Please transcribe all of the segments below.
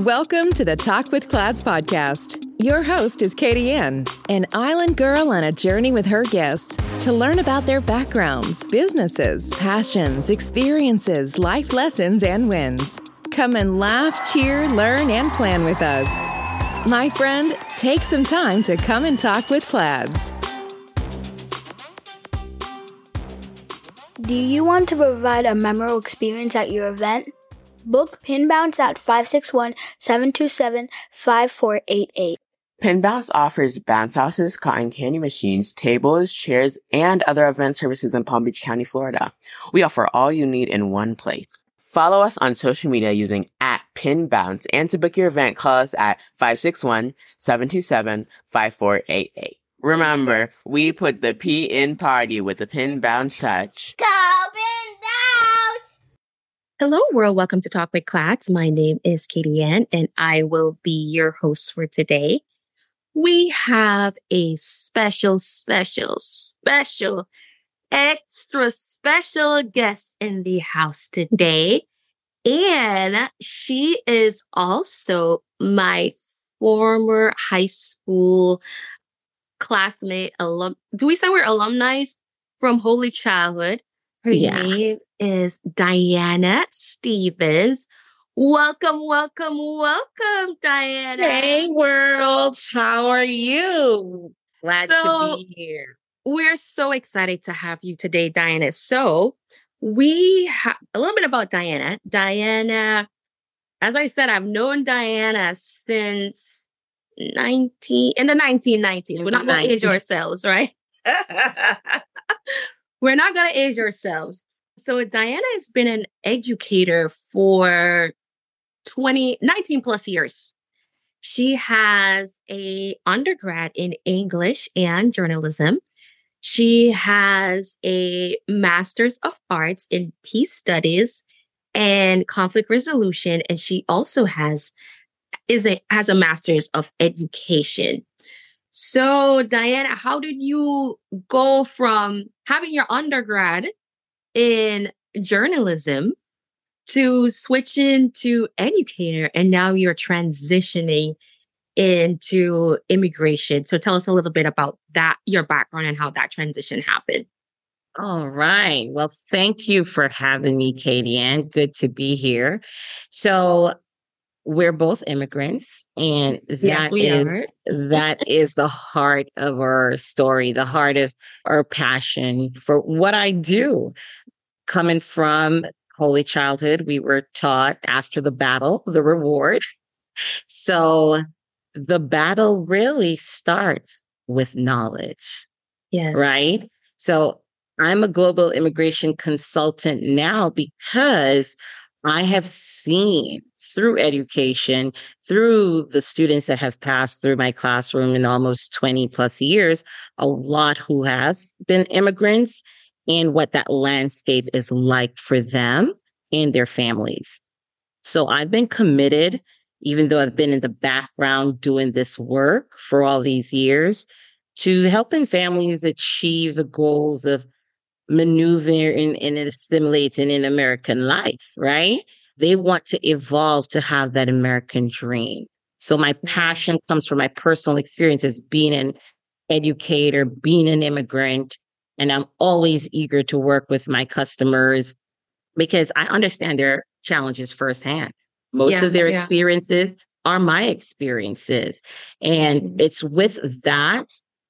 Welcome to the Talk with Clads podcast. Your host is Katie Ann, an island girl on a journey with her guests to learn about their backgrounds, businesses, passions, experiences, life lessons, and wins. Come and laugh, cheer, learn, and plan with us. My friend, take some time to come and talk with Clads. Do you want to provide a memorable experience at your event? Book Pin Bounce at 561-727-5488. Pin Bounce offers bounce houses, cotton candy machines, tables, chairs, and other event services in Palm Beach County, Florida. We offer all you need in one place. Follow us on social media using @PinBounce, and to book your event, call us at 561-727-5488. Remember, we put the P in party with the Pin Bounce touch. Go Pin Bounce! Hello, world. Welcome to Talk with Clads. My name is Katie Ann, and I will be your host for today. We have a extra special guest in the house today. And she is also my former high school classmate, do we say we're alumni from Holy Childhood? Her name is Diana Stevens. Welcome, Diana. Hey, world. How are you? Glad to be here. We're so excited to have you today, Diana. So we have a little bit about Diana. Diana, as I said, I've known Diana since in the 1990s. We're not going to age ourselves, right? We're not going to age ourselves. So Diana has been an educator for 19 plus years. She has a undergrad in English and journalism. She has a master's of arts in peace studies and conflict resolution. And she also has a master's of education. So Diana, how did you go from having your undergrad in journalism to switching to educator, and now you're transitioning into immigration? So tell us a little bit about that, your background, and how that transition happened. All right. Well, thank you for having me, Katie Ann. Good to be here. So we're both immigrants, and that is the heart of our story, the heart of our passion for what I do. Coming from Holy Childhood, we were taught after the battle, the reward. So the battle really starts with knowledge. Yes. Right? So I'm a global immigration consultant now because I have seen through education, through the students that have passed through my classroom in almost 20 plus years, a lot who has been immigrants and what that landscape is like for them and their families. So I've been committed, even though I've been in the background doing this work for all these years, to helping families achieve the goals of maneuvering and assimilating in American life, right? They want to evolve to have that American dream. So my passion comes from my personal experiences being an educator, being an immigrant, and I'm always eager to work with my customers because I understand their challenges firsthand. Most of their experiences are my experiences. And it's with that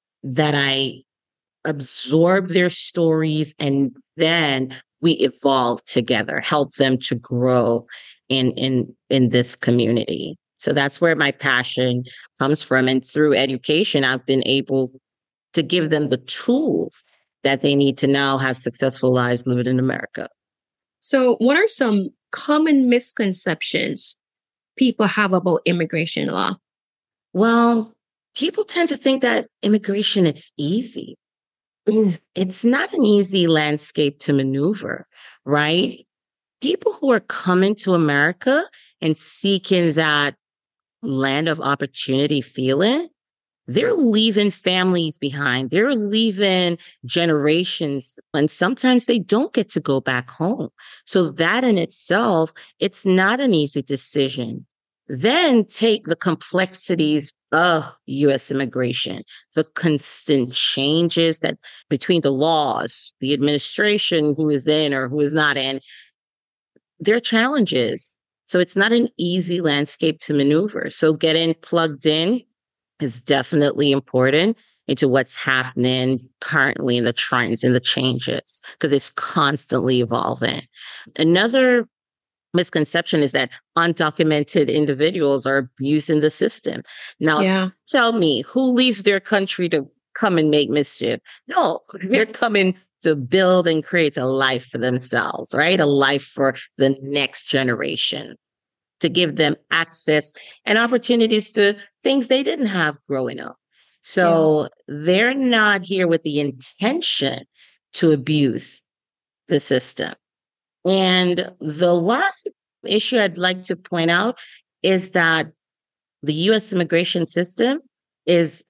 I absorb their stories, and then we evolve together, help them to grow in this community. So that's where my passion comes from. And through education, I've been able to give them the tools that they need to now have successful lives living in America. So what are some common misconceptions people have about immigration law? Well, people tend to think that immigration, it's easy. It's not an easy landscape to maneuver, right? People who are coming to America and seeking that land of opportunity feeling, they're leaving families behind. They're leaving generations, and sometimes they don't get to go back home. So that in itself, it's not an easy decision. Then take the complexities of U.S. immigration, the constant changes that between the laws, the administration who is in or who is not in, there are challenges. So it's not an easy landscape to maneuver. So getting plugged in is definitely important into what's happening currently in the trends and the changes, because it's constantly evolving. Another misconception is that undocumented individuals are abusing the system. Now, tell me, who leaves their country to come and make mischief? No, they're coming to build and create a life for themselves, right? A life for the next generation, to give them access and opportunities to things they didn't have growing up. So they're not here with the intention to abuse the system. And the last issue I'd like to point out is that the U.S. immigration system is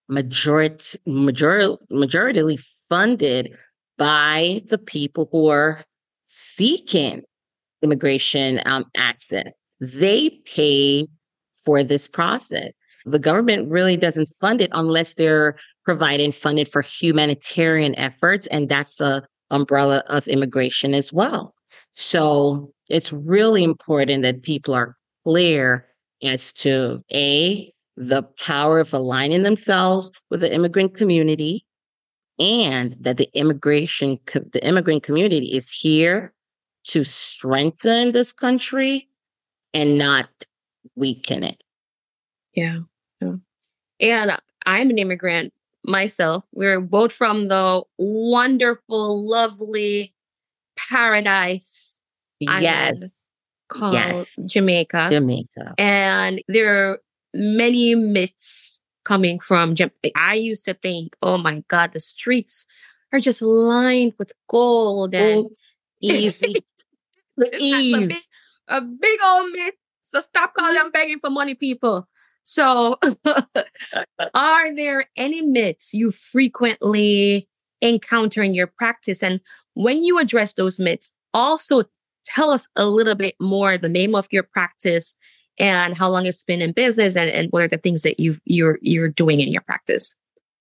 majoritarily funded by the people who are seeking immigration access. They pay for this process. The government really doesn't fund it unless they're providing funding for humanitarian efforts, and that's a umbrella of immigration as well. So it's really important that people are clear as to the power of aligning themselves with the immigrant community, and that the immigrant community is here to strengthen this country and not weaken it. Yeah. And I'm an immigrant myself. We're both from the wonderful, lovely paradise island called Jamaica. And there are many myths coming from Jamaica. I used to think, oh my God, the streets are just lined with gold and easy. It's a big old myth. So stop calling them begging for money, people. So are there any myths you frequently encounter in your practice? And when you address those myths, also tell us a little bit more the name of your practice and how long it's been in business, and what are the things that you're doing in your practice.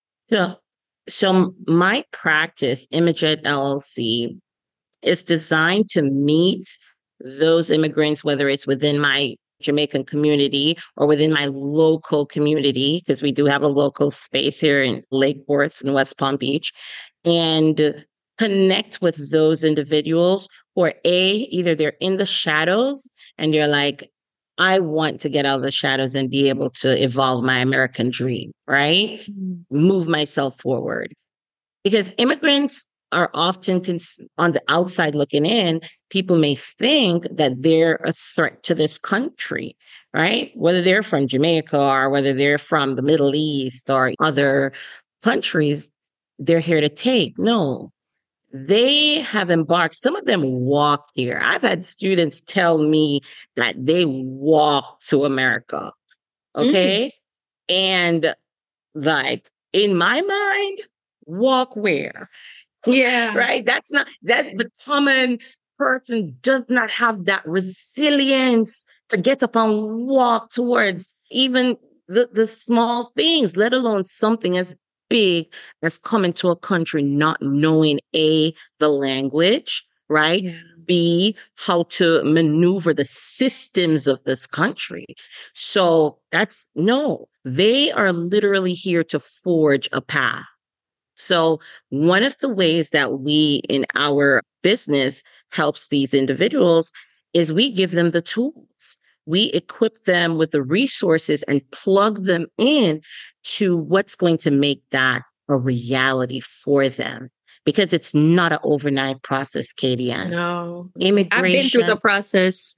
So my practice, Imajet LLC, is designed to meet those immigrants, whether it's within my Jamaican community or within my local community, because we do have a local space here in Lake Worth and West Palm Beach, and connect with those individuals who are either they're in the shadows and you're like, I want to get out of the shadows and be able to evolve my American dream, right? Move myself forward. Because immigrants are often on the outside looking in, people may think that they're a threat to this country, right? Whether they're from Jamaica or whether they're from the Middle East or other countries, they're here to take. No, they have embarked. Some of them walk here. I've had students tell me that they walk to America. Okay. And like, in my mind, walk where? Yeah. Right. That's not that the common person does not have that resilience to get up and walk towards even the small things, let alone something as big as coming to a country not knowing the language, right? Yeah. B, how to maneuver the systems of this country. So they are literally here to forge a path. So one of the ways that we in our business helps these individuals is we give them the tools. We equip them with the resources and plug them in to what's going to make that a reality for them. Because it's not an overnight process, Katie Ann. No. Immigration. I've been through the process.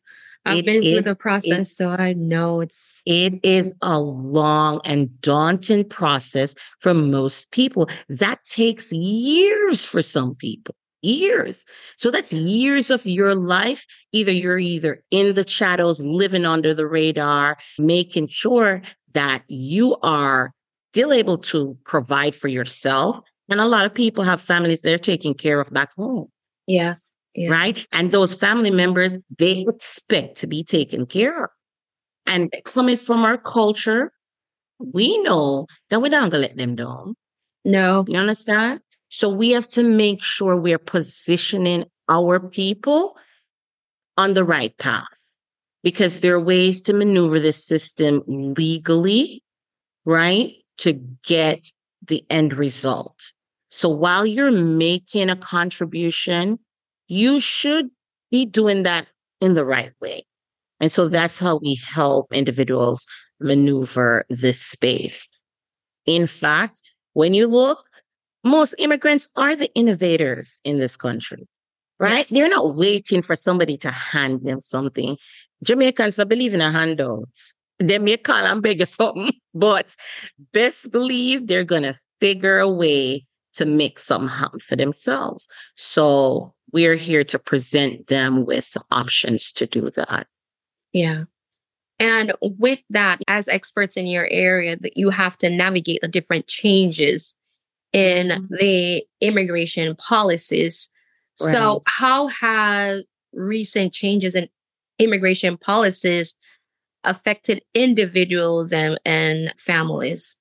So I know it is a long and daunting process for most people. That takes years for some people. Years. So that's years of your life. You're in the shadows, living under the radar, making sure that you are still able to provide for yourself. And a lot of people have families they're taking care of back home. Yes. Yeah. Right. And those family members, they expect to be taken care of. And coming from our culture, we know that we're not going to let them down. No. You understand? So we have to make sure we're positioning our people on the right path, because there are ways to maneuver this system legally, right, to get the end result. So while you're making a contribution, you should be doing that in the right way. And so that's how we help individuals maneuver this space. In fact, when you look, most immigrants are the innovators in this country, right? Yes. They're not waiting for somebody to hand them something. Jamaicans don't believe in a handouts. They may call and beg you something, but best believe they're going to figure a way to make something happen for themselves. So we're here to present them with options to do that. Yeah. And with that, as experts in your area, that you have to navigate the different changes in the immigration policies. Right. So how has recent changes in immigration policies affected individuals and families?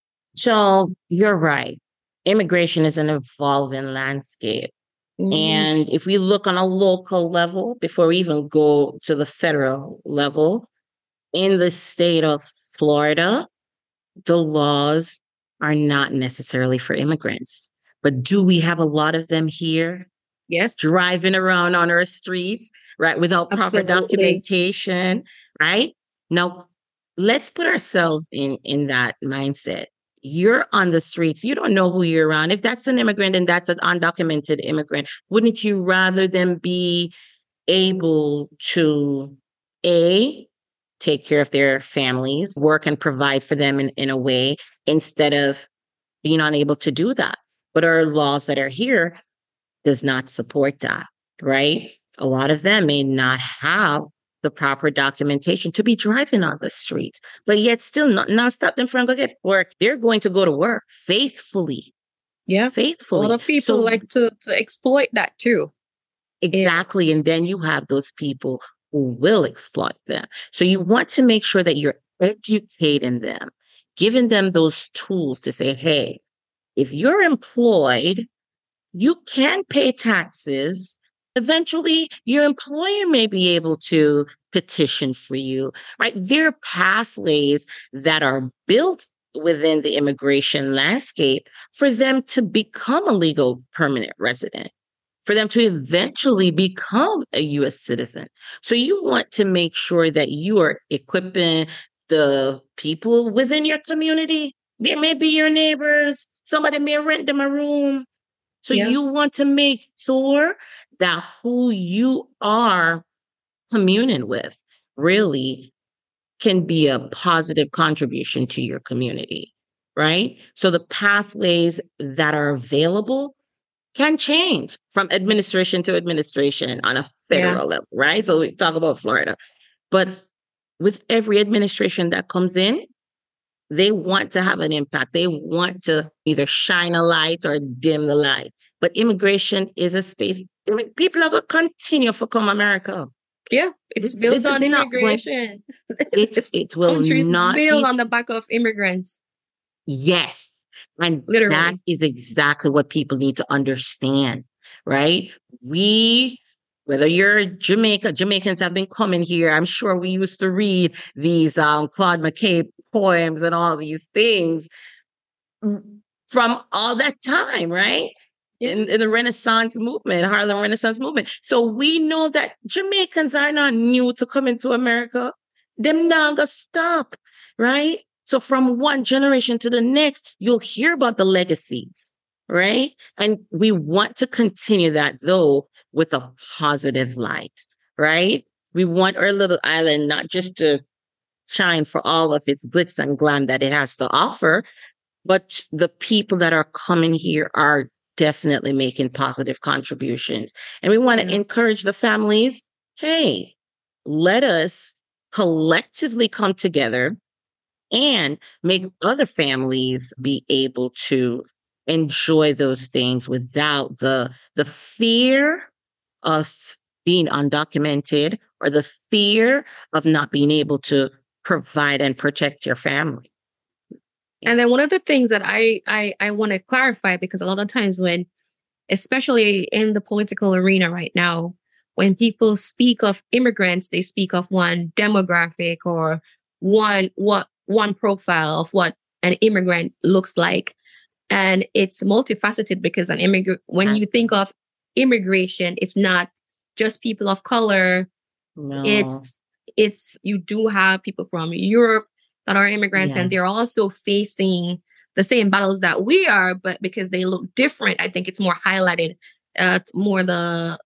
So you're right. Immigration is an evolving landscape. And if we look on a local level, before we even go to the federal level, in the state of Florida, the laws are not necessarily for immigrants. But do we have a lot of them here? Yes. Driving around on our streets, right, without proper documentation, right? Now, let's put ourselves in that mindset. You're on the streets. You don't know who you're around. If that's an immigrant and that's an undocumented immigrant, wouldn't you rather them be able to, A, take care of their families, work and provide for them in a way, instead of being unable to do that? But our laws that are here does not support that, right? A lot of them may not have the proper documentation to be driving on the streets, but yet still not stop them from going to get work. They're going to go to work faithfully. Yeah. Faithfully. A lot of people like to exploit that too. Exactly. And then you have those people who will exploit them. So you want to make sure that you're educating them, giving them those tools to say, hey, if you're employed, you can pay taxes. Eventually, your employer may be able to petition for you, right? There are pathways that are built within the immigration landscape for them to become a legal permanent resident, for them to eventually become a U.S. citizen. So you want to make sure that you are equipping the people within your community. They may be your neighbors. Somebody may rent them a room. So you want to make sure that who you are communing with really can be a positive contribution to your community, right? So the pathways that are available can change from administration to administration on a federal level, right? So we talk about Florida. But with every administration that comes in, they want to have an impact. They want to either shine a light or dim the light. But immigration is a space. People are going to continue to come America. Yeah, it's built on immigration. It will not built on the back of immigrants. Yes. And literally, that is exactly what people need to understand, right? Whether you're Jamaicans have been coming here. I'm sure we used to read these Claude McKay poems and all these things from all that time, right? In the Renaissance movement, Harlem Renaissance movement. So we know that Jamaicans are not new to coming to America. Them not gonna stop, right? So from one generation to the next, you'll hear about the legacies, right? And we want to continue that, though, with a positive light, right? We want our little island not just to shine for all of its glitz and glam that it has to offer, but the people that are coming here are definitely making positive contributions. And we want to encourage the families, hey, let us collectively come together and make other families be able to enjoy those things without the fear of being undocumented or the fear of not being able to provide and protect your family. And then one of the things that I want to clarify, because a lot of times when, especially in the political arena right now, when people speak of immigrants, they speak of one demographic or one profile of what an immigrant looks like. And it's multifaceted because when you think of immigration, it's not just people of color. No. It's you do have people from Europe that are immigrants, and they're also facing the same battles that we are, but because they look different, I think it's more highlighted more the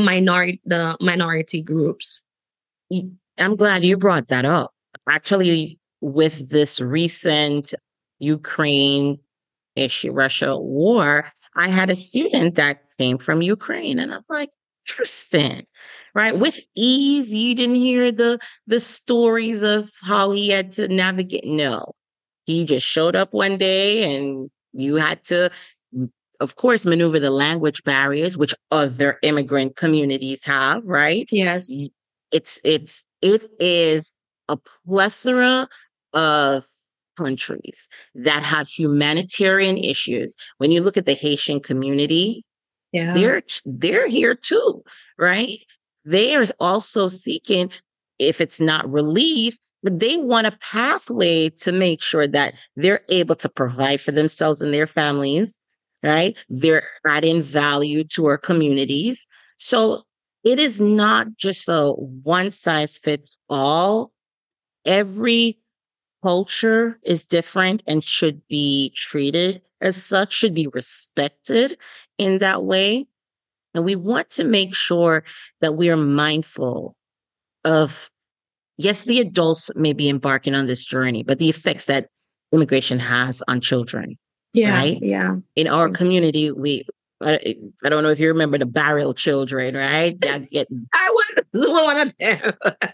minority groups. I'm glad you brought that up. Actually, with this recent Ukraine issue, Russia war, I had a student that came from Ukraine, and I'm like, interesting, right? With ease, you didn't hear the stories of how he had to navigate. No, he just showed up one day, and you had to, of course, maneuver the language barriers, which other immigrant communities have, right? Yes, it is a plethora of countries that have humanitarian issues. When you look at the Haitian community, they're here too, right? They are also seeking, if it's not relief, but they want a pathway to make sure that they're able to provide for themselves and their families, right? They're adding value to our communities. So it is not just a one size fits all. Every culture is different and should be treated as such, should be respected in that way. And we want to make sure that we are mindful of, yes, the adults may be embarking on this journey, but the effects that immigration has on children. Yeah, right? Yeah. In our community, I don't know if you remember the barrel children, right? I was one of them.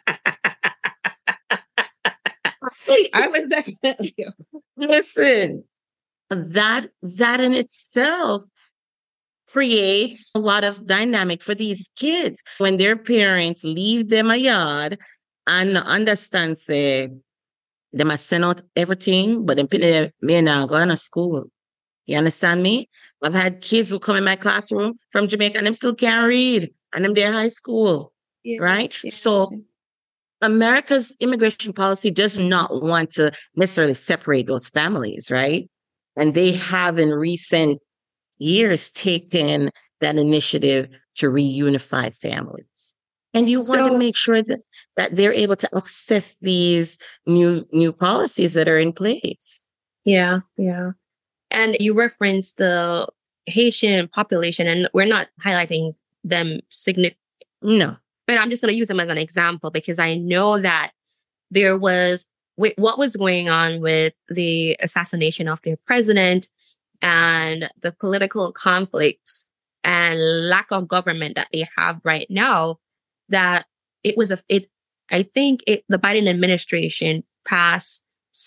I was definitely. Listen, that in itself creates a lot of dynamic for these kids when their parents leave them a yard and understand, say, they must send out everything, but then me now going to school. You understand me? I've had kids who come in my classroom from Jamaica and them still can't read, and them they're high school, right? Yeah. So America's immigration policy does not want to necessarily separate those families, right? And they have in recent years taken that initiative to reunify families. And you want to make sure that they're able to access these new policies that are in place. Yeah, yeah. And you referenced the Haitian population, and we're not highlighting them significantly. No. But I'm just going to use them as an example because I know that there was what was going on with the assassination of their president and the political conflicts and lack of government that they have right now, that the Biden administration passed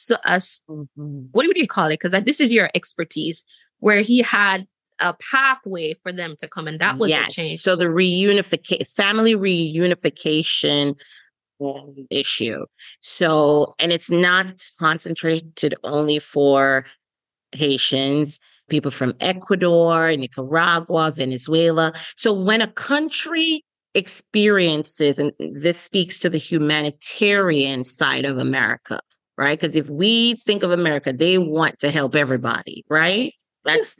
what do you call it? Because this is your expertise, where he had a pathway for them to come, and that was a change. So the family reunification issue. So, and it's not concentrated only for Haitians, people from Ecuador, Nicaragua, Venezuela. So when a country experiences, and this speaks to the humanitarian side of America, right? Because if we think of America, they want to help everybody, right? That's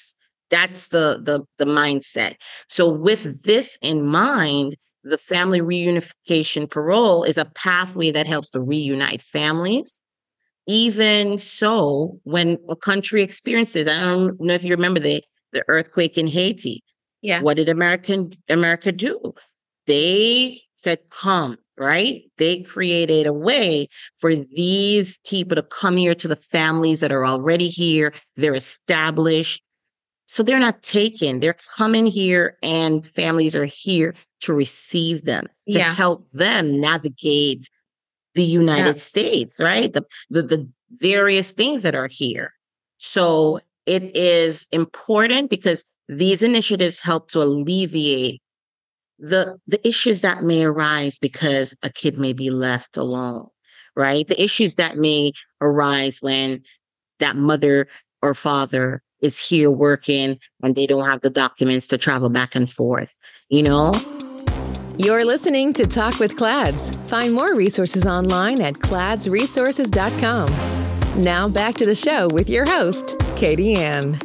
the mindset. So with this in mind, the family reunification parole is a pathway that helps to reunite families. Even so, when a country experiences, I don't know if you remember the earthquake in Haiti. Yeah. What did America do? They said, come, right? They created a way for these people to come here, to the families that are already here. They're established. So they're not taken. They're coming here, and families are here to receive them, to help them navigate the United States, right? The various things that are here. So it is important because these initiatives help to alleviate the issues that may arise because a kid may be left alone, right? The issues that may arise when that mother or father is here working and they don't have the documents to travel back and forth, you know? You're listening to Talk with Clads. Find more resources online at cladsresources.com. Now back to the show with your host, Katie Ann.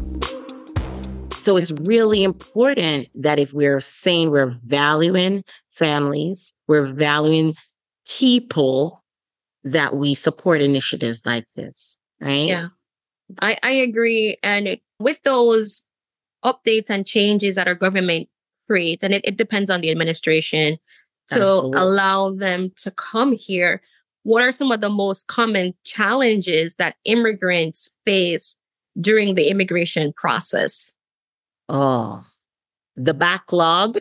So it's really important that if we're saying we're valuing families, we're valuing people, that we support initiatives like this, right? Yeah, I agree. And with those updates and changes that our government creates, and it depends on the administration to Absolutely. allow them to come here, what are some of the most common challenges that immigrants face during the immigration process? Oh, the backlog.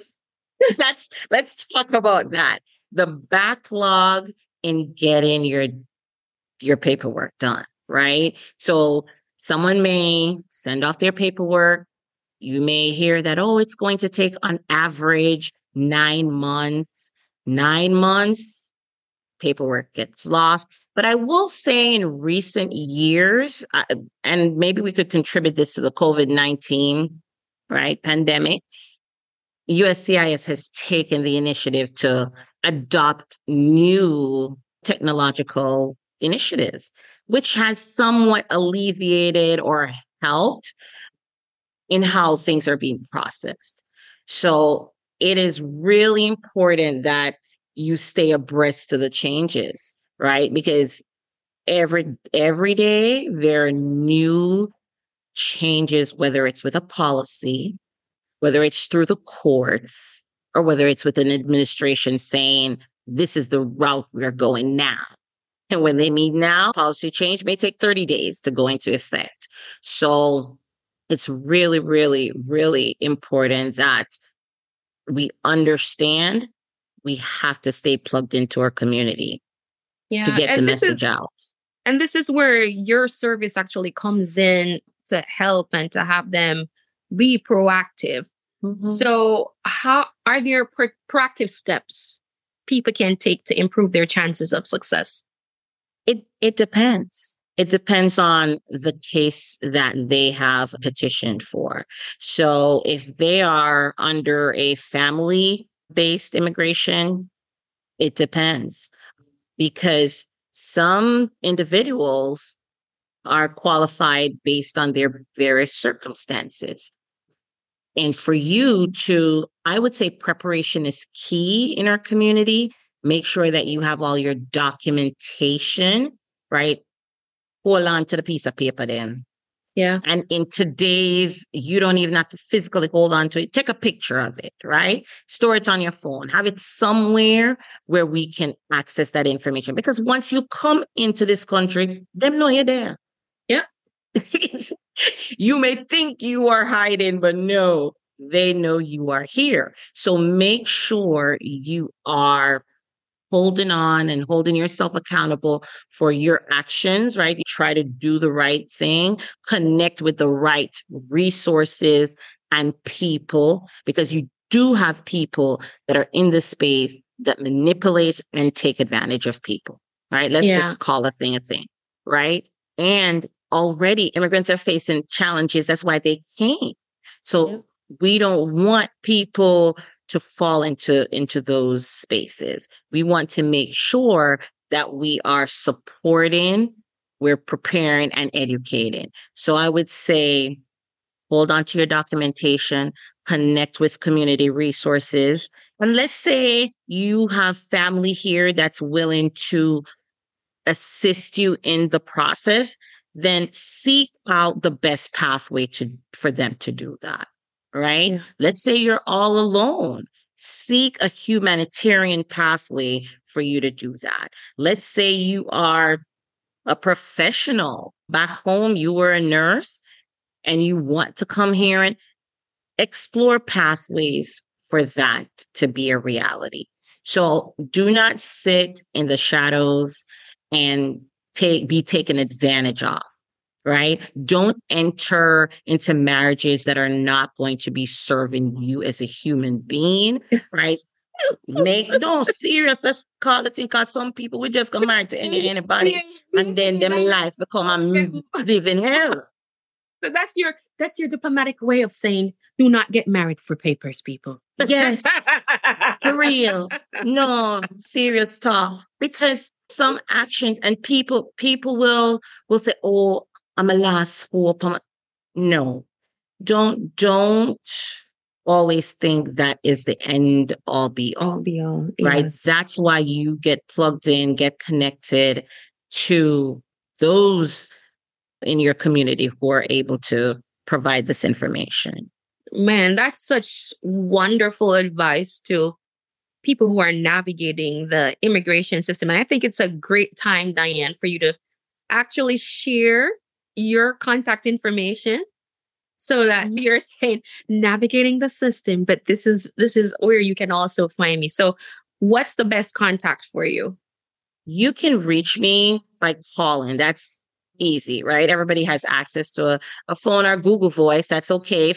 Let's talk about that. The backlog in getting your paperwork done, right? So someone may send off their paperwork. You may hear that, oh, it's going to take on average 9 months. 9 months, paperwork gets lost. But I will say in recent years, and maybe we could contribute this to the COVID-19, right, pandemic, USCIS has taken the initiative to adopt new technological initiatives, which has somewhat alleviated or helped in how things are being processed. So it is really important that you stay abreast to the changes, right? Because every day there are new changes, whether it's with a policy, whether it's through the courts, or whether it's with an administration saying, this is the route we're going now. And when they mean now, policy change may take 30 days to go into effect. So it's really, really, really important that we understand we have to stay plugged into our community to get the message out. And this is where your service actually comes in to help and to have them be proactive. Mm-hmm. So how are there proactive steps people can take to improve their chances of success? It depends. It depends on the case that they have petitioned for. So if they are under a family-based immigration, it depends, because some individuals are qualified based on their various circumstances. And for you to, I would say preparation is key in our community. Make sure that you have all your documentation, right? Hold on to the piece of paper then. Yeah. And in today's, you don't even have to physically hold on to it. Take a picture of it, right? Store it on your phone. Have it somewhere where we can access that information. Because once you come into this country, them know you're there. Yeah. You may think you are hiding, but no, they know you are here. So make sure you are holding on and holding yourself accountable for your actions, right? You try to do the right thing, connect with the right resources and people, because you do have people that are in this space that manipulate and take advantage of people, right? Let's just call a thing, right? And already immigrants are facing challenges. That's why they came. So we don't want people to fall into those spaces. We want to make sure that we are supporting, we're preparing and educating. So I would say, hold on to your documentation, connect with community resources. And let's say you have family here that's willing to assist you in the process, then seek out the best pathway for them to do that. Right? Yeah. Let's say you're all alone. Seek a humanitarian pathway for you to do that. Let's say you are a professional. Back home, you were a nurse and you want to come here and explore pathways for that to be a reality. So do not sit in the shadows and be taken advantage of. Right? Don't enter into marriages that are not going to be serving you as a human being, right? No, serious. Let's call it in, because some people we just get married to anybody, and then them life become a living hell. So that's your diplomatic way of saying do not get married for papers, people. Yes, for real. No, serious talk. Because some actions and people will say, "Oh, I'm a last hope." No, don't always think that is the end all be all. Right? Yes. That's why you get plugged in, get connected to those in your community who are able to provide this information. Man, that's such wonderful advice to people who are navigating the immigration system. And I think it's a great time, Diane, for you to actually share your contact information so that you're saying navigating the system, but this is where you can also find me. So what's the best contact for you? You can reach me by calling. That's easy, right? Everybody has access to a phone or Google Voice. That's okay.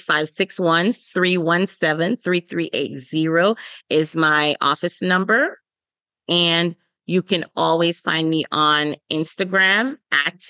561-317-3380 is my office number. And you can always find me on Instagram at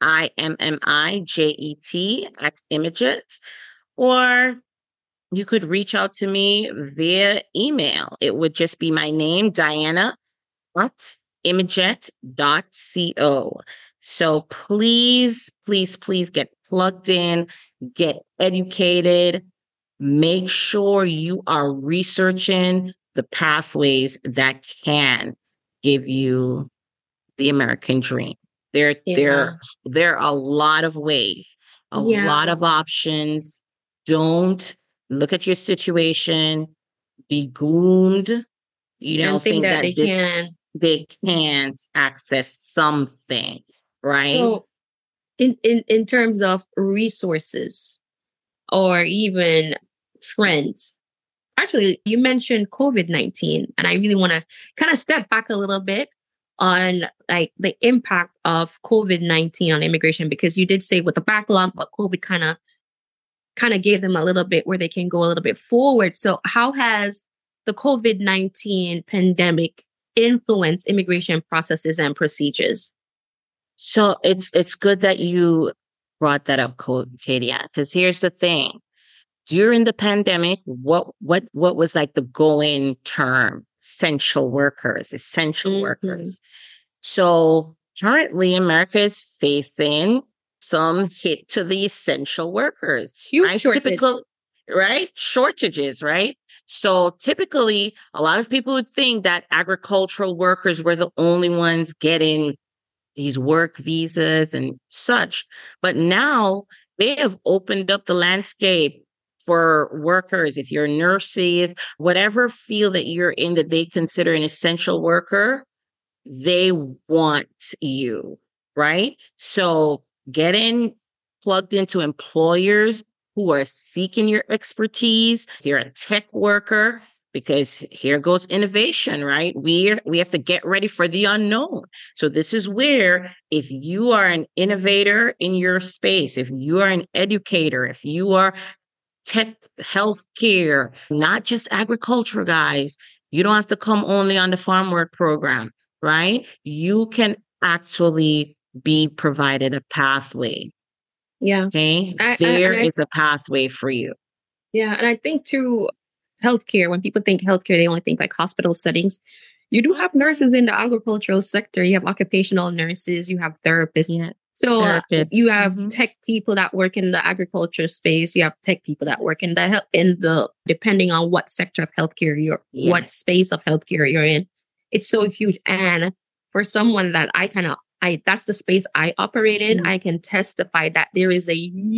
IMMIJET at Imajet, or you could reach out to me via email. It would just be my name, Diana at imajet.co. So please get plugged in, get educated, make sure you are researching the pathways that can give you the American dream. There are a lot of ways, a lot of options. Don't look at your situation, be gloomed, think that they can't access something, right? So in terms of resources or even friends, actually, you mentioned COVID-19, and I really want to kind of step back a little bit on like the impact of COVID-19 on immigration, because you did say with the backlog, but COVID kind of gave them a little bit where they can go a little bit forward. So how has the COVID-19 pandemic influenced immigration processes and procedures? So it's good that you brought that up, Katie, because here's the thing. During the pandemic, what was like the going term? Essential workers. So currently America is facing some hit to the essential workers. Huge Shortages, right? So typically a lot of people would think that agricultural workers were the only ones getting these work visas and such. But now they have opened up the landscape for workers. If you're nurses, whatever field that you're in that they consider an essential worker, they want you, right? So getting plugged into employers who are seeking your expertise. If you're a tech worker, because here goes innovation, right? We have to get ready for the unknown. So this is where, if you are an innovator in your space, if you are an educator, if you are tech, healthcare, not just agriculture, guys, you don't have to come only on the farm work program, right? You can actually be provided a pathway. Yeah. Okay. There is a pathway for you. Yeah. And I think too, healthcare, when people think healthcare, they only think like hospital settings. You do have nurses in the agricultural sector. You have occupational nurses, you have therapists. Yeah. So you have tech people that work in the agriculture space. You have tech people that work in the depending on what sector of healthcare what space of healthcare you're in. It's so huge. And for someone that that's the space I operate in, I can testify that there is a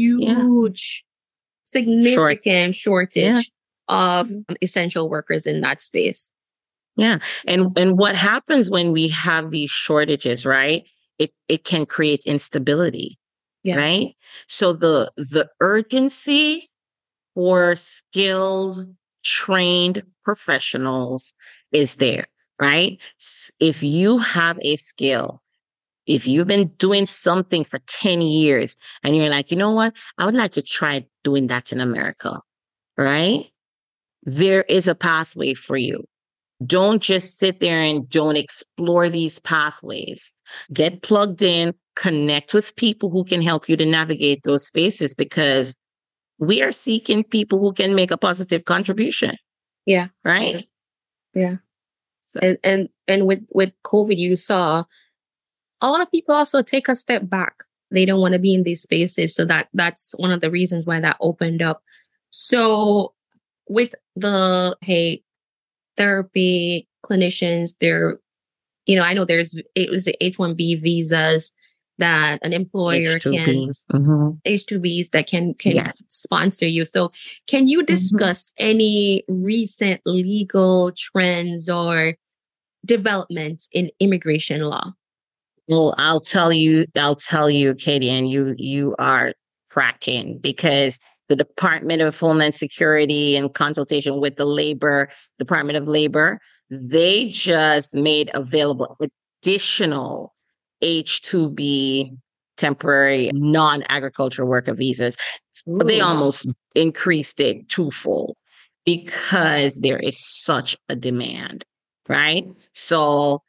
huge, significant shortage of essential workers in that space. Yeah. And what happens when we have these shortages, right? It can create instability, right? So the urgency for skilled, trained professionals is there, right? If you have a skill, if you've been doing something for 10 years and you're like, you know what? I would like to try doing that in America, right? There is a pathway for you. Don't just sit there and don't explore these pathways. Get plugged in, connect with people who can help you to navigate those spaces, because we are seeking people who can make a positive contribution. Yeah. Right? Yeah. So. And with COVID, you saw a lot of people also take a step back. They don't want to be in these spaces. So that's one of the reasons why that opened up. So with the therapy clinicians, I know it was the H-1B visas that an employer H-2Bs. can H-2Bs that can Yes. sponsor you. So can you discuss any recent legal trends or developments in immigration law? Well, I'll tell you, Katie, and you are cracking, because the Department of Homeland Security, in consultation with the Department of Labor, they just made available additional H-2B temporary non-agricultural worker visas. But they almost increased it twofold because there is such a demand, right? So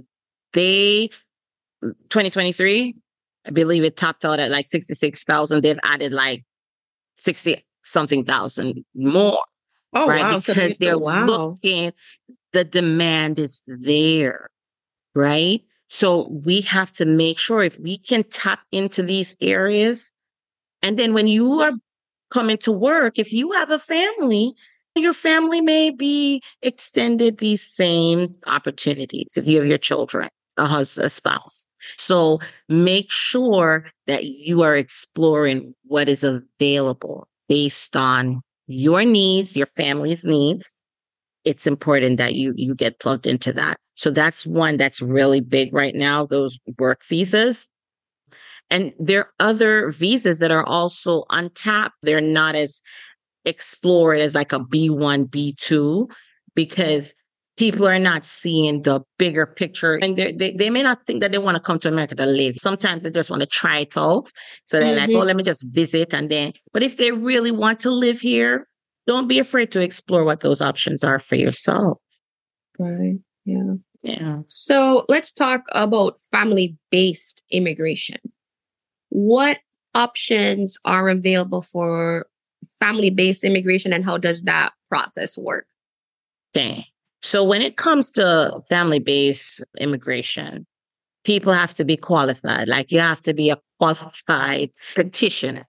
2023, I believe it topped out at like 66,000. They've added like 60 something thousand more. Oh, right? wow. Because they're looking, the demand is there, right? So we have to make sure if we can tap into these areas. And then when you are coming to work, if you have a family, your family may be extended these same opportunities if you have your children, a spouse. So make sure that you are exploring what is available based on your needs, your family's needs. It's important that you get plugged into that. So that's one that's really big right now, those work visas. And there are other visas that are also untapped. They're not as explored as like a B1, B2, because people are not seeing the bigger picture, and they may not think that they want to come to America to live. Sometimes they just want to try it out. So they're like, oh, let me just visit. But if they really want to live here, don't be afraid to explore what those options are for yourself. Right. Yeah. Yeah. So let's talk about family-based immigration. What options are available for family-based immigration, and how does that process work? Okay. So when it comes to family-based immigration, people have to be qualified. Like, you have to be a qualified practitioner.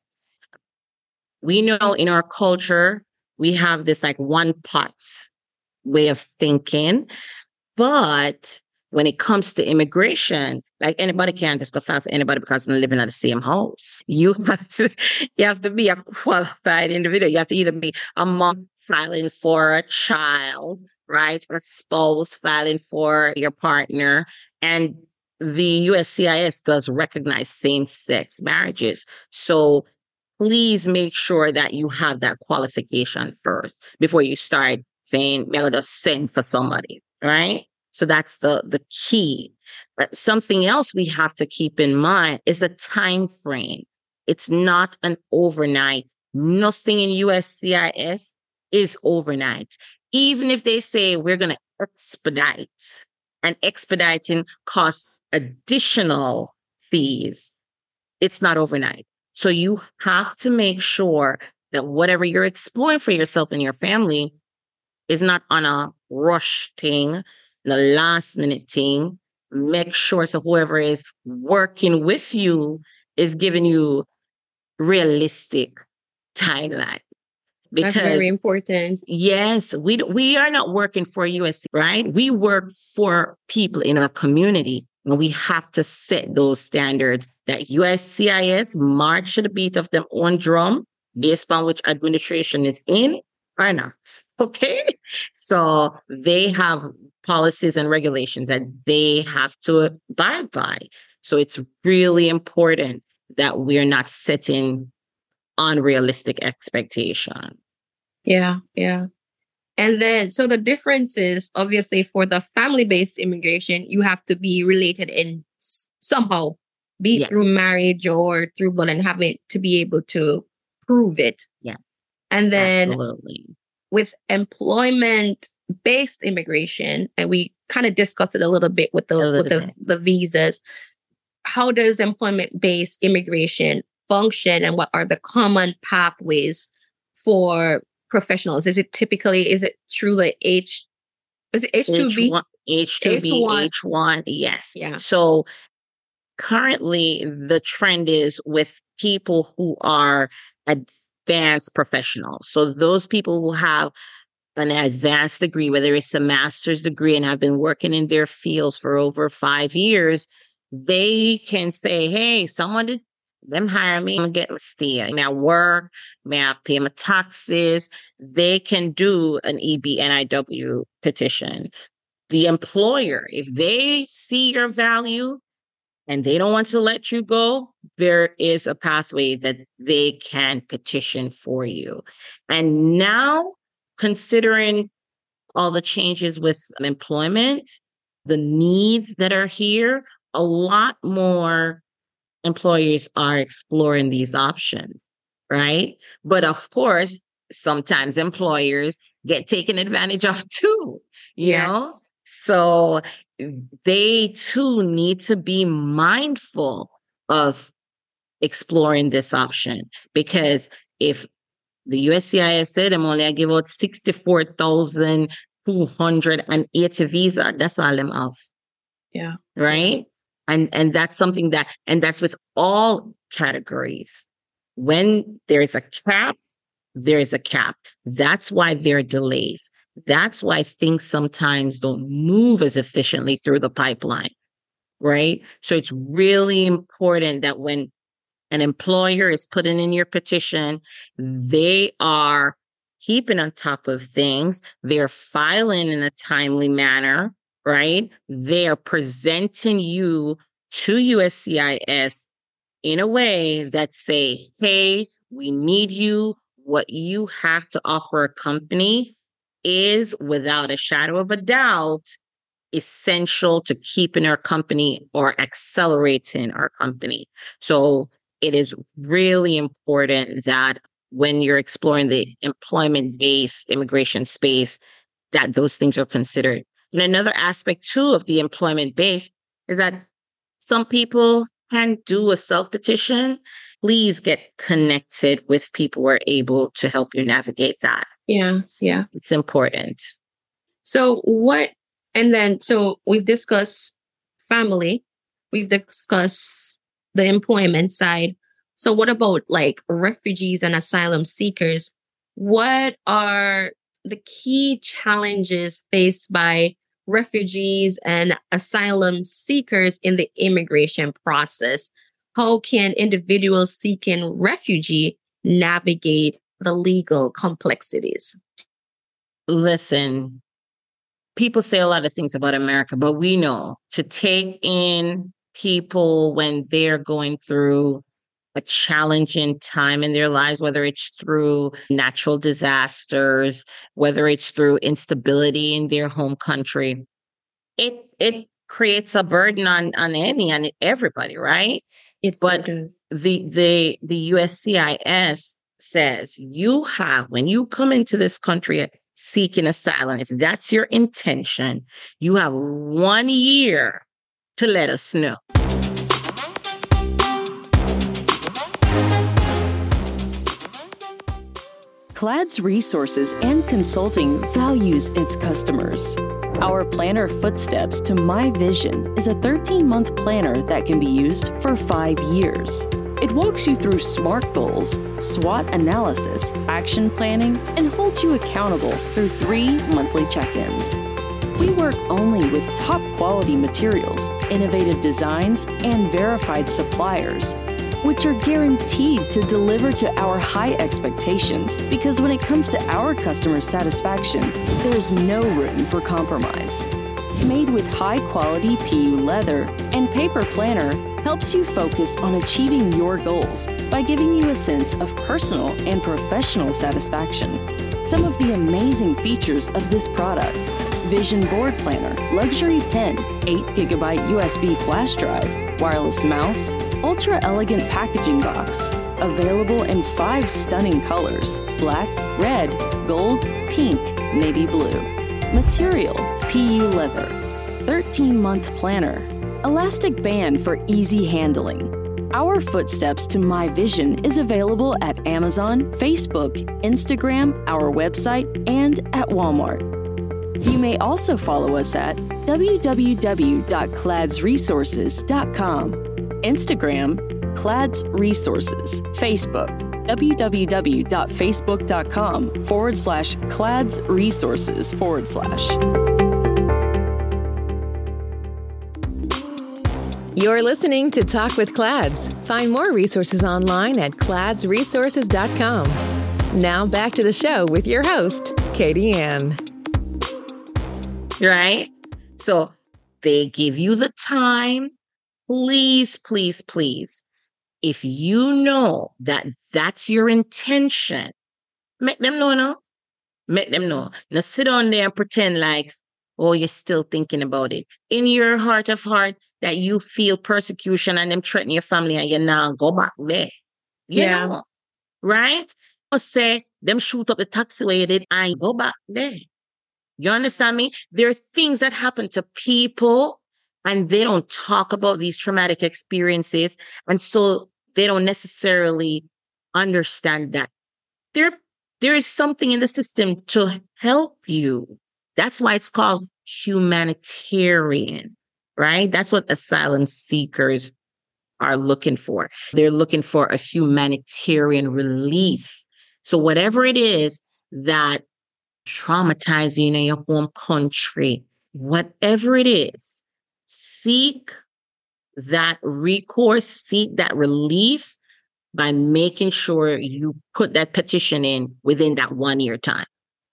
We know in our culture, we have this like one pot way of thinking. But when it comes to immigration, like, anybody can just go file for anybody because they're living in the same house. You have to be a qualified individual. You have to either be a mom filing for a child, right? Or a spouse filing for your partner. And the USCIS does recognize same-sex marriages. So please make sure that you have that qualification first before you start saying, I'm going to send for somebody, right? So that's the key. But something else we have to keep in mind is the time frame. It's not an overnight. Nothing in USCIS is overnight. Even if they say we're going to expedite, and expediting costs additional fees, it's not overnight. So you have to make sure that whatever you're exploring for yourself and your family is not on a rush thing, the last minute thing. Make sure so whoever is working with you is giving you realistic timeline. Because that's very important. Yes, we are not working for USC, right? We work for people in our community, and we have to set those standards that USCIS march to the beat of their own drum based on which administration is in or not. Okay? So they have policies and regulations that they have to abide by. So it's really important that we're not setting unrealistic expectation. Yeah. And then, so the difference is, obviously, for the family-based immigration, you have to be related in somehow, be it through marriage or through blood, and having to be able to prove it. Yeah. And then Absolutely. with employment based immigration, and we kind of discussed it a little bit with the visas. How does employment-based immigration function, and what are the common pathways for professionals? Is it through the H2B? H2B, H1, yes. Yeah. So currently the trend is with people who are advanced professionals. So those people who have an advanced degree, whether it's a master's degree and have been working in their fields for over 5 years, they can say, hey, someone did them hire me, I'm getting stay. May I work? May I pay my taxes? They can do an EB-NIW petition. The employer, if they see your value and they don't want to let you go, there is a pathway that they can petition for you. And now, considering all the changes with employment, the needs that are here, a lot more employers are exploring these options, right? But of course, sometimes employers get taken advantage of too, you know? So they too need to be mindful of exploring this option, because if the USCIS said I'm only give out 64,280 visa, that's all them off. Yeah. Right. And that's something that's with all categories. When there's a cap, there's a cap. That's why there are delays. That's why things sometimes don't move as efficiently through the pipeline, right? So it's really important that when an employer is putting in your petition, they are keeping on top of things. They're filing in a timely manner, right? They are presenting you to USCIS in a way that say, hey, we need you. What you have to offer a company is, without a shadow of a doubt, essential to keeping our company or accelerating our company. So it is really important that when you're exploring the employment-based immigration space, that those things are considered. And another aspect too of the employment-based is that some people can do a self-petition. Please get connected with people who are able to help you navigate that. Yeah. It's important. So we've discussed family, we've discussed the employment side. So what about like refugees and asylum seekers? What are the key challenges faced by refugees and asylum seekers in the immigration process? How can individuals seeking refugee navigate the legal complexities? Listen, people say a lot of things about America, but we know to take in people when they're going through a challenging time in their lives, whether it's through natural disasters, whether it's through instability in their home country, it creates a burden on everybody, right? But the USCIS says when you come into this country seeking asylum, if that's your intention, you have 1 year to let us know. CLAD's Resources and Consulting values its customers. Our planner Footsteps to My Vision is a 13-month planner that can be used for 5 years. It walks you through SMART goals, SWOT analysis, action planning, and holds you accountable through 3 monthly check-ins. We work only with top-quality materials, innovative designs, and verified suppliers, which are guaranteed to deliver to our high expectations, because when it comes to our customer satisfaction, there's no room for compromise. Made with high-quality PU leather and paper planner helps you focus on achieving your goals by giving you a sense of personal and professional satisfaction. Some of the amazing features of this product: Vision Board Planner, luxury pen, 8GB USB flash drive, wireless mouse, ultra-elegant packaging box, available in 5 stunning colors: black, red, gold, pink, navy blue. Material, PU leather. 13-month planner. Elastic band for easy handling. Our Footsteps to My Vision is available at Amazon, Facebook, Instagram, our website, and at Walmart. You may also follow us at www.cladsresources.com, Instagram, Clads Resources, Facebook, www.facebook.com/cladsresources/. You're listening to Talk with Clads. Find more resources online at cladsresources.com. Now back to the show with your host, Katie Ann. Right? So they give you the time. Please, please, please. If you know that that's your intention, make them know, no? Make them know. Now sit down there and pretend like, oh, you're still thinking about it. In your heart of heart, that you feel persecution and them threaten your family and you now go back there. You know, right? Or say, them shoot up the taxiway you did and go back there. You understand me? There are things that happen to people and they don't talk about these traumatic experiences. And so they don't necessarily understand that there is something in the system to help you. That's why it's called humanitarian, right? That's what asylum seekers are looking for. They're looking for a humanitarian relief. So whatever it is that traumatizes you in your home country, whatever it is, seek that recourse, seek that relief by making sure you put that petition in within that 1 year time.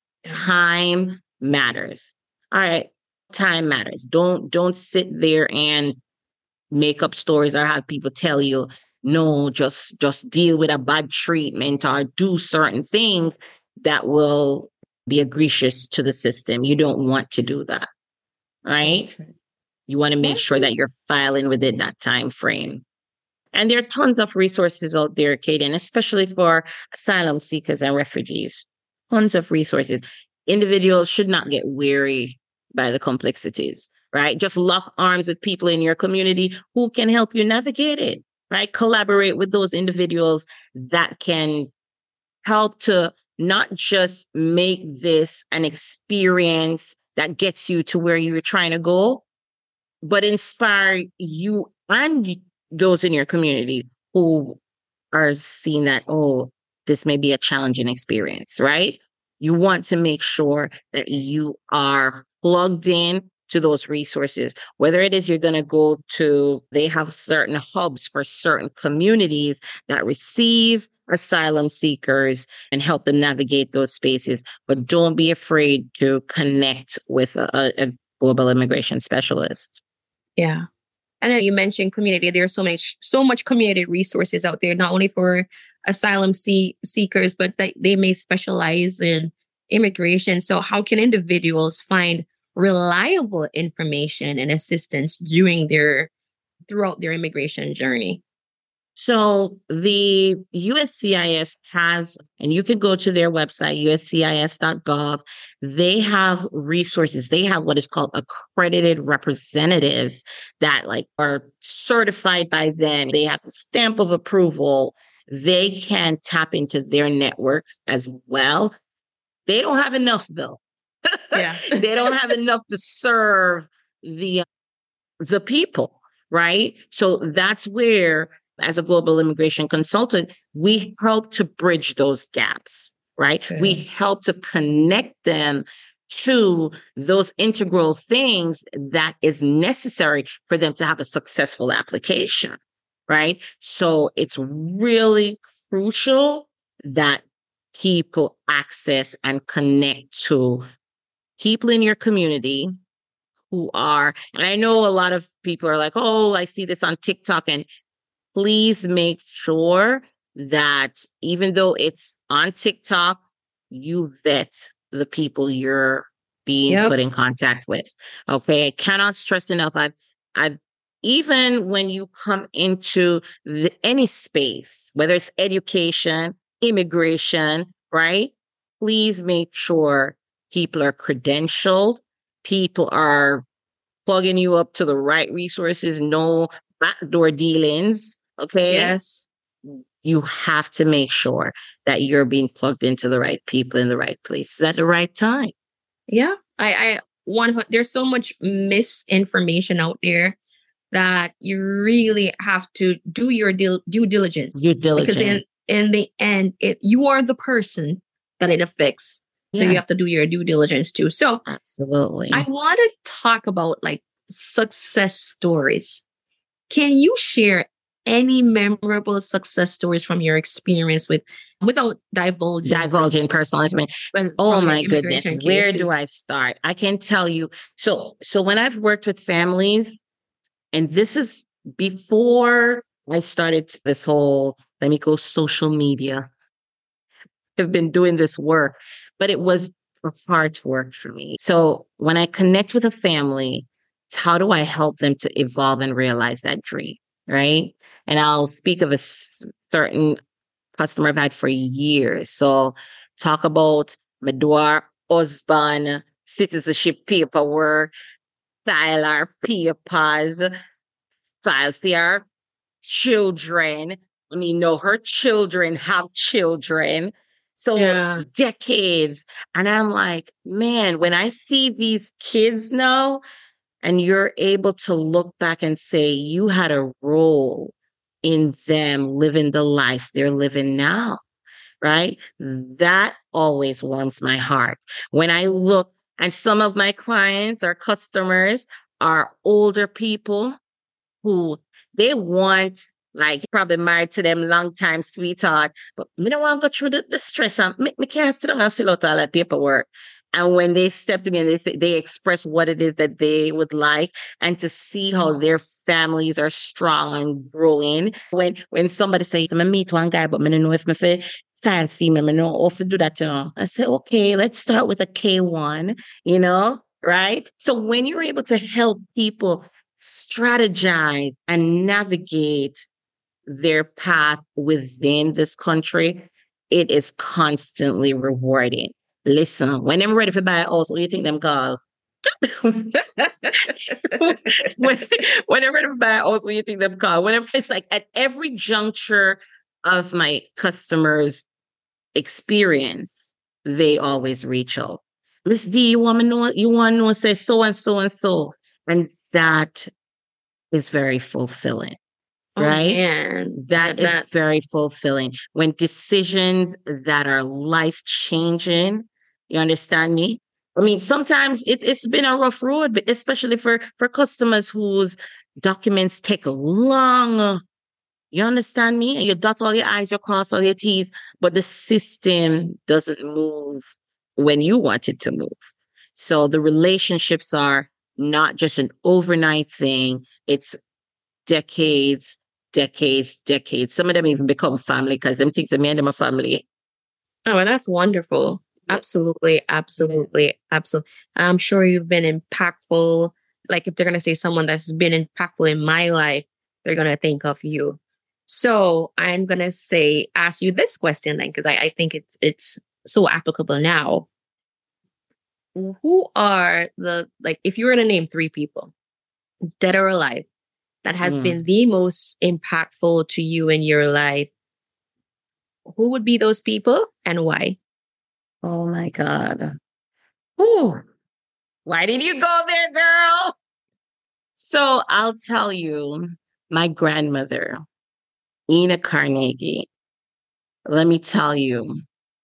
Time matters. All right. Time matters. Don't sit there and make up stories or have people tell you, no, just deal with a bad treatment or do certain things that will be egregious to the system. You don't want to do that. Right? You want to make sure that you're filing within that time frame. And there are tons of resources out there, Katie, and especially for asylum seekers and refugees. Tons of resources. Individuals should not get weary by the complexities, right? Just lock arms with people in your community who can help you navigate it, right? Collaborate with those individuals that can help to not just make this an experience that gets you to where you're trying to go, but inspire you and those in your community who are seeing that, oh, this may be a challenging experience, right? You want to make sure that you are plugged in to those resources, whether it is you're going to go to, they have certain hubs for certain communities that receive asylum seekers and help them navigate those spaces. But don't be afraid to connect with a global immigration specialist. Yeah. And then you mentioned community. There's so much community resources out there, not only for asylum seekers, but they may specialize in immigration. So how can individuals find reliable information and assistance throughout their immigration journey? So the USCIS has, and you can go to their website, uscis.gov. They have resources. They have what is called accredited representatives that are certified by them. They have the stamp of approval. They can tap into their networks as well. They don't have enough though. Yeah. They don't have enough to serve the people, right? So that's where, as a global immigration consultant, we help to bridge those gaps, right? Okay. We help to connect them to those integral things that is necessary for them to have a successful application, right? So it's really crucial that people access and connect to people in your community who are, and I know a lot of people are like, oh, I see this on TikTok, and please make sure that even though it's on TikTok, you vet the people you're being put in contact with. Okay. I cannot stress enough. I've even when you come into any space, whether it's education, immigration, right? Please make sure People are credentialed. People are plugging you up to the right resources, no backdoor dealings. Okay. Yes. You have to make sure that you're being plugged into the right people in the right places at the right time. Yeah. There's so much misinformation out there that you really have to do your due diligence. Due diligence. Because in the end, you are the person that it affects. So you have to do your due diligence too. So absolutely. I want to talk about like success stories. Can you share any memorable success stories from your experience without divulging personal information? Oh my goodness. Where do I start? I can tell you. So when I've worked with families, and this is before I started this whole, let me go social media. I've been doing this work, but it was hard work for me. So when I connect with a family, how do I help them to evolve and realize that dream, right? And I'll speak of a certain customer I've had for years. So talk about Medora husband, citizenship paperwork, file our papers, file for our children. I mean, no, her children have children. So decades. And I'm like, man, when I see these kids now, and you're able to look back and say you had a role in them living the life they're living now, right? That always warms my heart. When I look, and some of my clients or customers are older people who they want, like, probably married to them long time sweetheart, but me don't want to go through the stress. Me can't sit down and fill out all that paperwork. And when they step to me and they express what it is that they would like, and to see how their families are strong and growing. When somebody says, I meet one guy, but I don't know if I file female, I know how to do that, I say, okay, let's start with a K1, right? So when you're able to help people strategize and navigate their path within this country, it is constantly rewarding. Listen, when I'm ready for buy a house, what do you think them call? when I'm ready to buy a house, what do you think them call? It's like at every juncture of my customers' experience, they always reach out. Miss D, you want to know, say so and so and so. And that is very fulfilling. Right? Man. That is very fulfilling. When decisions that are life-changing, you understand me? I mean, sometimes it's been a rough road, but especially for customers whose documents take long. You understand me? And you dot all your I's, you cross all your T's, but the system doesn't move when you want it to move. So the relationships are not just an overnight thing. It's decades. Some of them even become family because them things that made them a family. Oh, well, that's wonderful. Absolutely. I'm sure you've been impactful. Like if they're going to say someone that's been impactful in my life, they're going to think of you. So I'm going to ask you this question then, because I think it's so applicable now. Who are if you were to name 3 people, dead or alive, that has been the most impactful to you in your life, who would be those people and why? Oh my God. Ooh. Why did you go there, girl? So I'll tell you, my grandmother, Ina Carnegie, let me tell you,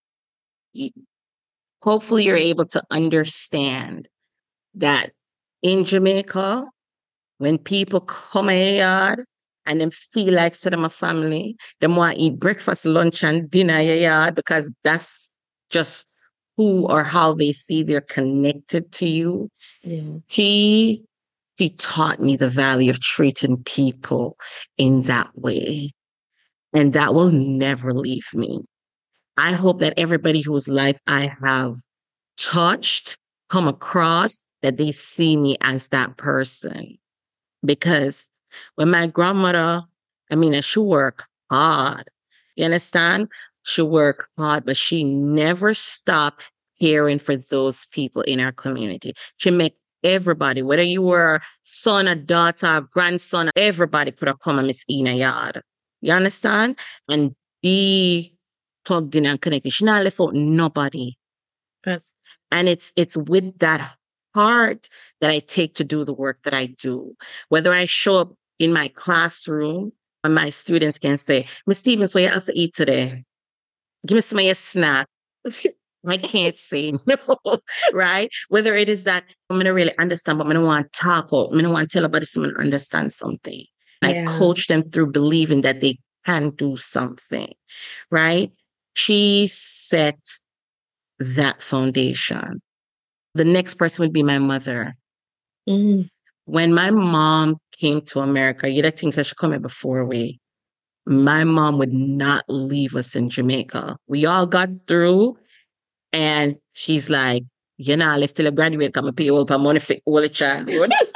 hopefully you're able to understand that in Jamaica, when people come in your yard and them feel like them a family, them want to eat breakfast, lunch, and dinner in your yard because that's just who or how they see they're connected to you. Yeah. She taught me the value of treating people in that way. And that will never leave me. I hope that everybody whose life I have touched, come across, that they see me as that person. Because when my grandmother, she worked hard. You understand? She worked hard, but she never stopped caring for those people in our community. She make everybody, whether you were son, a daughter, a grandson, everybody could have come and Miss Ina yard. You understand? And be plugged in and connected. She not left out nobody. Yes. And it's with that heart that I take to do the work that I do. Whether I show up in my classroom and my students can say, Miss Stevens, what you have to eat today? Give me some of your snack. I can't say no, right? Whether it is that I'm going to really understand, but I don't want to talk out. I don't want to tell about someone to understand something. I coach them through believing that they can do something, right? She set that foundation. The next person would be my mother. Mm. When my mom came to America, you know, things that should come in before we, my mom would not leave us in Jamaica. We all got through, and she's like, you know, let's till I graduate, come and pay all my money for all the child.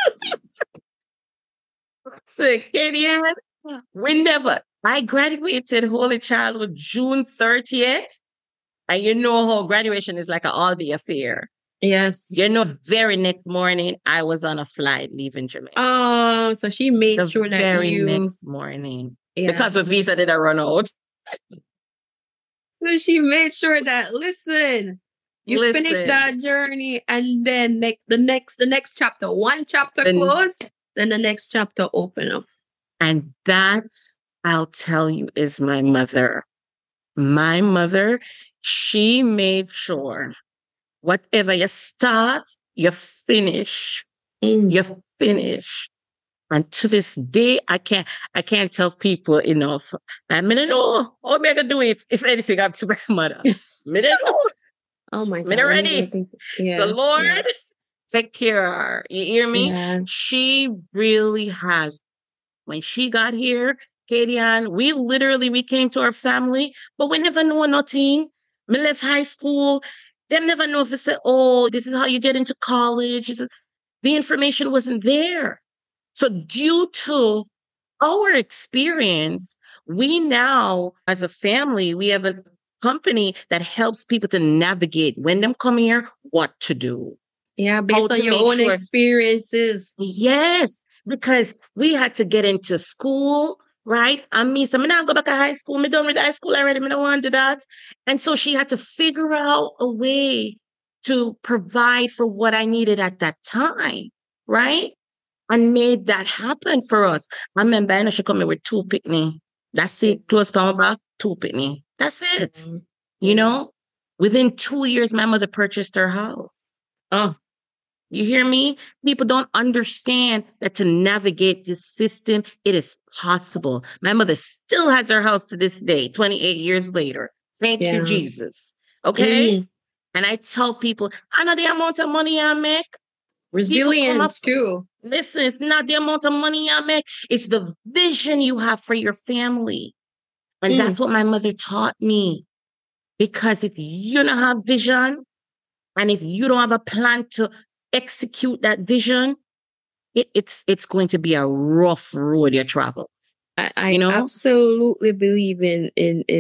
So, Kadian, I graduated Holy Childhood June 30th. And you know how graduation is like an all-day affair. Yes. You know, very next morning, I was on a flight leaving Jamaica. Oh, so she made The sure that very you... next morning. Yeah. Because the visa didn't run out. So she made sure that, listen, you finish that journey, and then the next chapter, one chapter close, then the next chapter open up. And that, I'll tell you, is my mother. My mother, she made sure whatever you start, you finish. You finish. And to this day, I can't tell people enough. I mean, I know how am I gonna do it if anything happens to my mother. I know. Oh my God. I'm ready. The Lord take care of her. You hear me? Yeah. She really has. When she got here, Kadian, we came to our family, but we never know nothing. We left high school. Them never know if they say, oh, this is how you get into college. The information wasn't there. So due to our experience, we now, as a family, we have a company that helps people to navigate when them come here, what to do. Yeah, based on your own experiences. Yes, because we had to get into school, right? And me, so I'm not go back to high school. Me done with high school already. Me don't want to do that. And so she had to figure out a way to provide for what I needed at that time, right? And made that happen for us. I remember I know she come here with 2 picnic. That's it. Close to my back, 2 picnic. That's it. Mm-hmm. You know, within 2 years, my mother purchased her house. Oh, you hear me? People don't understand that to navigate this system, it is possible. My mother still has her house to this day, 28 years later. Thank you, Jesus. Okay? Mm. And I tell people, I know the amount of money I make. Resilience too. Listen, it's not the amount of money I make. It's the vision you have for your family. And that's what my mother taught me. Because if you don't have vision, and if you don't have a plan to execute that vision, it's going to be a rough road you travel. I absolutely believe in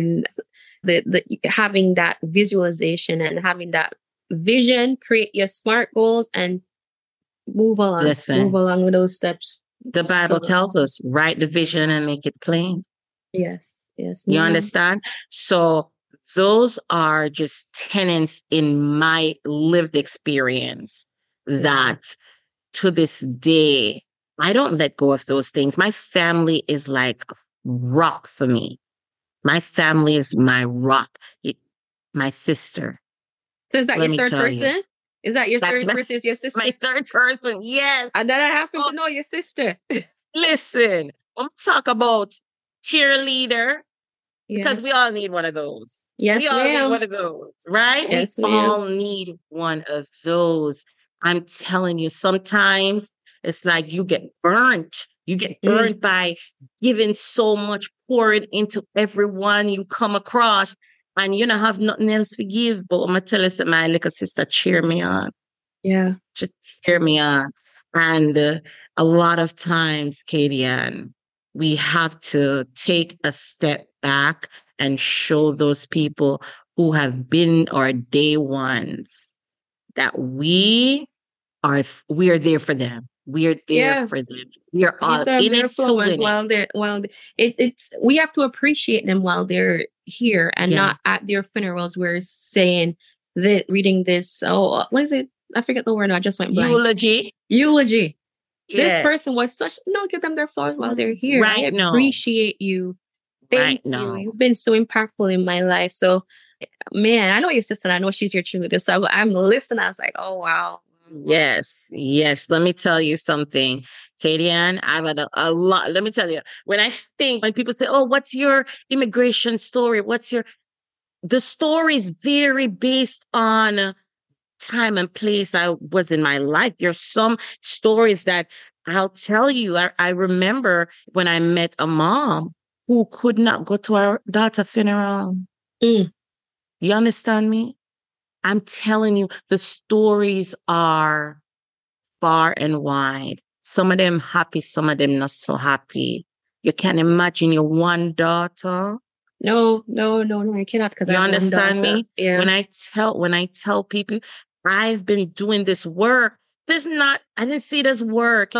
the having that visualization and having that vision, create your SMART goals and move along. Move along with those steps. The Bible tells us, write the vision and make it plain. Yes. You understand? So those are just tenets in my lived experience that to this day, I don't let go of those things. My family is like rock for me. My family is my rock. My sister. So is that your third person? Is that your third person? Is your sister? My third person, yes. And then I happen to know your sister. Listen, I'm talking about cheerleader. Because we all need one of those. Yes, we all need one of those, right? Yes, we all need one of those. I'm telling you, sometimes it's like you get burnt. You get burnt by giving so much, pouring into everyone you come across, and you don't have nothing else to give. But I'm going to tell you something, my little sister, cheer me on. Yeah. Just cheer me on. And a lot of times, Kadian, we have to take a step back and show those people who have been our day ones, that we are there for them. We are there for them. We are all in their it to flowers win it. it's we have to appreciate them while they're here and not at their funerals. We're saying that reading this. Oh, what is it? I forget the word. I just went blank. Eulogy. This person was such. No, give them their flowers while they're here. I appreciate you. Thank you. You've been so impactful in my life. So, man, I know your sister. I know she's your cheerleader. So I'm listening. I was like, oh wow. Yes. Let me tell you something, Katie Ann. I've had a lot. Let me tell you, when people say, oh, what's your immigration story? The story is very based on time and place I was in my life. There's some stories that I'll tell you. I remember when I met a mom who could not go to our daughter's funeral. You understand me? I'm telling you, the stories are far and wide. Some of them happy, some of them not so happy. You can imagine your one daughter. No, I cannot, because you understand me? Yeah. When I tell people I've been doing this work, I didn't see this work.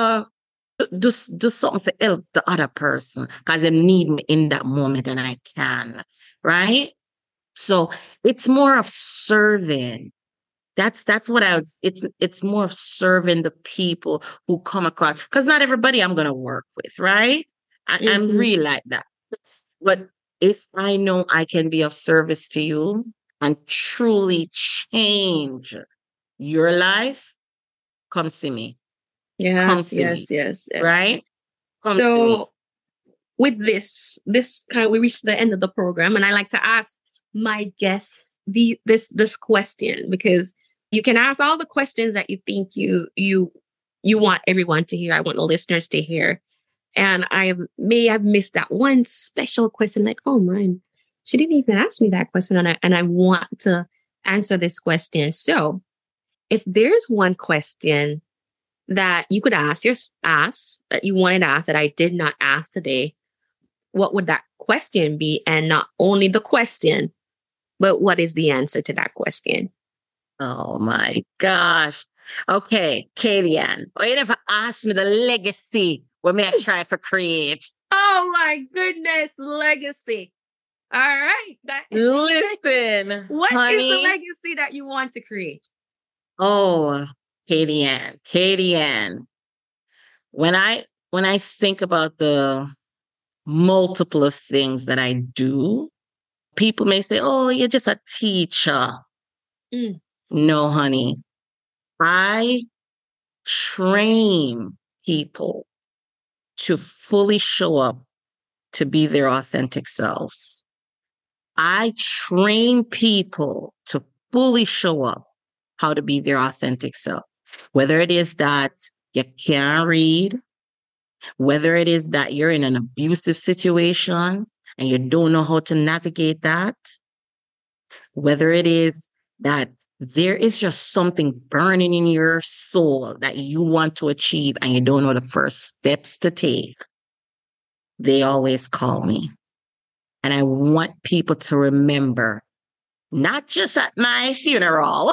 Do something to help the other person because they need me in that moment, and I can, right? So it's more of serving. That's what it's more of serving the people who come across, because not everybody I'm going to work with, right? I'm really like that. But if I know I can be of service to you and truly change your life, come see me. Yes. Right? So with this kind, we reached the end of the program, and I like to ask my guests this question, because you can ask all the questions that you think you want everyone to hear. I want the listeners to hear. And I may have missed that one special question, like, oh man, she didn't even ask me that question. And I want to answer this question. So if there's one question that you could ask that you wanted to ask that I did not ask today, what would that question be? And not only the question, but what is the answer to that question? Oh my gosh. Okay, Katie Ann. You never asked me the legacy. What may I try for create? Oh my goodness, legacy. All right. Listen, what honey, is the legacy that you want to create? Oh, Katie Ann. When I think about the multiple of things that I do, people may say, oh, you're just a teacher. No, honey. I train people to fully show up to be their authentic selves. I train people to fully show up how to be their authentic self. Whether it is that you can't read, whether it is that you're in an abusive situation and you don't know how to navigate that, whether it is that there is just something burning in your soul that you want to achieve and you don't know the first steps to take, they always call me. And I want people to remember, not just at my funeral,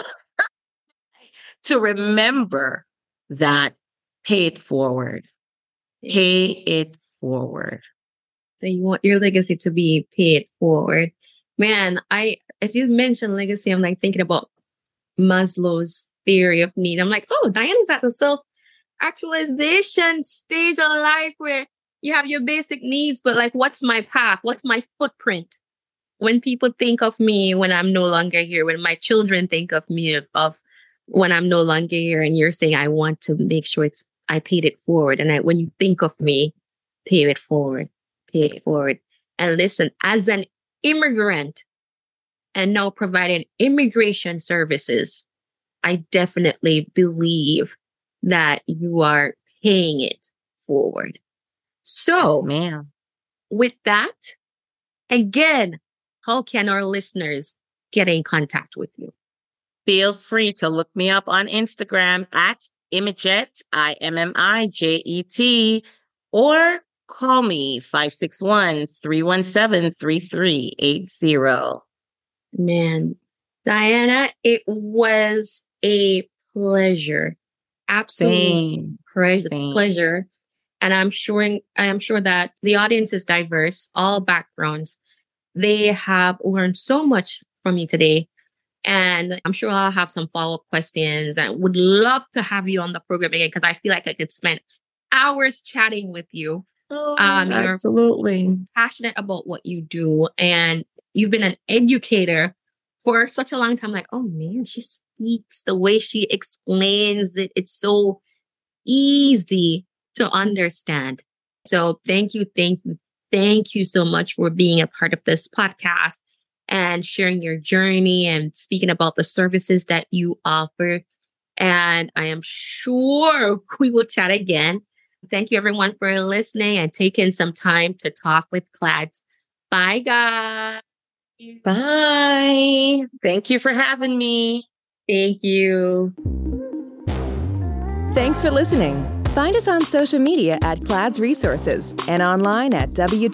to remember that pay it forward. Pay it forward. So you want your legacy to be paid forward. Man, as you mentioned legacy, I'm like thinking about Maslow's theory of need. I'm like, oh, Diana's at the self-actualization stage of life where you have your basic needs, but like, what's my path? What's my footprint? When people think of me when I'm no longer here, when my children think of me of when I'm no longer here, and you're saying, I want to make sure I paid it forward. And when you think of me, pay it forward. And listen, as an immigrant and now providing immigration services, I definitely believe that you are paying it forward. So, man, with that, again, how can our listeners get in contact with you? Feel free to look me up on Instagram at Immijet, IMMIJET, or call me 561-317-3380. Man, Diana, it was a pleasure. Absolute pleasure. And I am sure that the audience is diverse, all backgrounds. They have learned so much from you today. And I'm sure I'll have some follow-up questions and would love to have you on the program again because I feel like I could spend hours chatting with you. Absolutely. You're passionate about what you do and you've been an educator for such a long time. Like, oh man, she speaks the way she explains it. It's so easy to understand. So thank you so much for being a part of this podcast and sharing your journey and speaking about the services that you offer. And I am sure we will chat again. Thank you everyone for listening and taking some time to talk with CLADS. Bye, guys. Bye. Thank you for having me. Thank you. Thanks for listening. Find us on social media at CLADS Resources and online at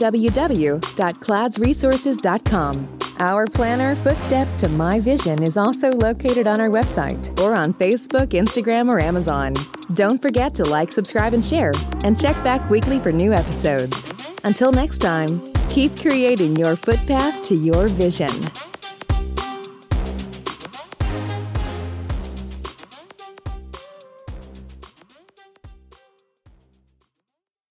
www.cladsresources.com. Our planner, Footsteps to My Vision, is also located on our website or on Facebook, Instagram, or Amazon. Don't forget to like, subscribe, and share, and check back weekly for new episodes. Until next time, keep creating your footpath to your vision.